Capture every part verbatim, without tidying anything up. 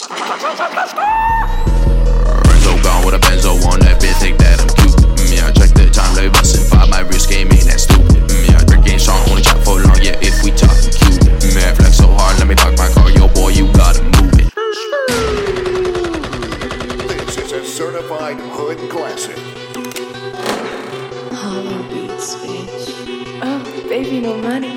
Renzo gone with a benzo on that bitch, think that I'm cute. Mm, yeah, check the time, they bustin' five, my wrist game ain't that stupid. Mm, yeah, Drake ain't strong, only chat for long, yeah, if we talkin' cute. Mm, yeah, flex so hard, let me park my car, yo boy, you gotta move it. This is a certified hood classic. Hollow beats, bitch. Oh, baby, no money.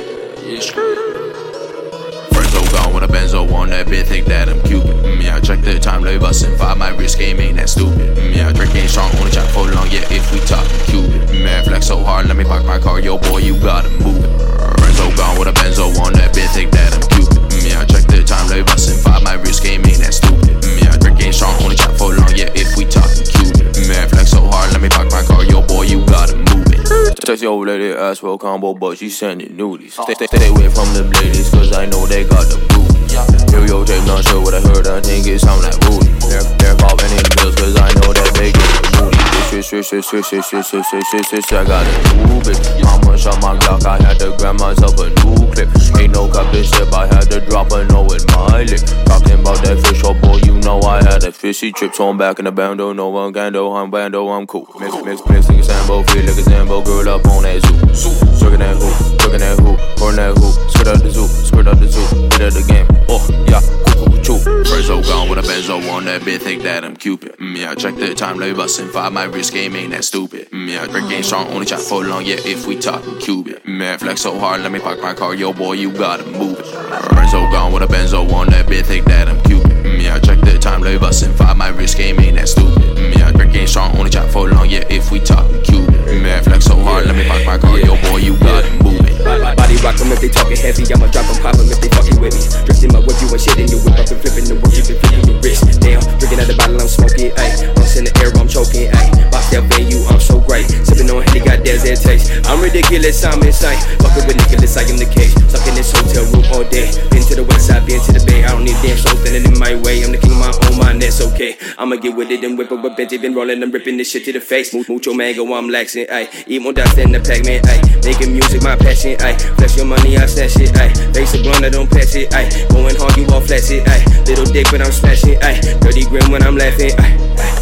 Renzo gone with a benzo on that bitch, think that I'm cute. Mm, yeah, check the time, they bustin' five, my wrist game ain't that stupid. Mm, yeah, Drake ain't strong, only chat for long, yeah, if we talkin' Cuban. Mm, yeah, flex so hard, let me park my car, yo boy, you gotta move it. Renzo gone with a benzo on that bitch, think that I'm cute. Mm, yeah, check the time, they bustin' five, my wrist game ain't that stupid. Mm, yeah, Drake ain't strong, only chat for long, yeah, if we talkin' Cuban. Mm, yeah, flex so hard, let me park my car, yo boy, you gotta move it. Text your old lady, ask for a combo, but she sending nudies. Stay, stay, stay away from them ladies, cause I know they got the booty. Yo, tape, not sure what I heard, I think it sound like Rudy. They're, they're popping in bills, cause I know that they get the booty. Swish, swish, swish, swish, swish, swish, swish, swish, swish, swish, I got a new bitch. Mama shot my Glock, I had to grab myself a new clip. Ain't no cap to sip, I had to drop a no with my lip. Talking about that fish, oh boy, you know I had a fishy trip. So I'm back in the bando, no one gando, I'm bando, I'm cool. Mix, mix, mix, like a Sambo, feel like a Zambo, girl up on that zoo. Circling that hoop, circling that hoop, pouring that hoop. Skirt out the zoo, skirt out the zoo, bit of the game. Oh, yeah, cool, cool, choo. Renzo gone with a benzo on that bitch, think that I'm Cupid. Mm, yeah, check the time, they bustin' five, my wrist game ain't that stupid. Mm, yeah, Drake ain't strong, only chat for long, yeah, if we talkin' Cuban. Mm, yeah, flex so hard, let me park my car, yo boy, you gotta move it. Renzo gone with a benzo on that bitch, think that I'm Cupid. Mm, yeah, check the time, they bustin' five, my wrist game ain't that stupid. Mm, yeah, Drake ain't strong, only chat for long, yeah, if we talkin' Cuban. Mm, yeah, flex so hard, let me park my car, yo boy, you gotta move it. Body rock them if they talking heavy, I'ma drop them, pop them if they fucking with me. Dressed in my whip, you ain't shit in your whip, up and flipping the work, you been flipping your wrist. Damn, drinking out the bottle, I'm smoking, ayy. Once in the air, I'm choking, ayy. Box that venue, I'm so great. Sipping on Henny, got there's that taste. I'm ridiculous, I'm insane. Fucking with Nicholas, I am the case. Stuck in this hotel room all day. Been to the west side, been to the bay. I don't need damn soul standing in my way. I'm the king of my own mind, that's okay. I'ma get with it and whip up a Benji, been rolling and ripping this shit to the face. Mucho mango, I'm laxing, ayy. Eat more dots than the Pac-Man, ayy. Making music, my passion, ayy. Flex your money, I snatch it, ayy. Face a blunt, I don't pass it, ayy. Going hard, you all flash it, ayy. Little dick, but I'm smashing, ayy. thirty grim when I'm laughing, ayy.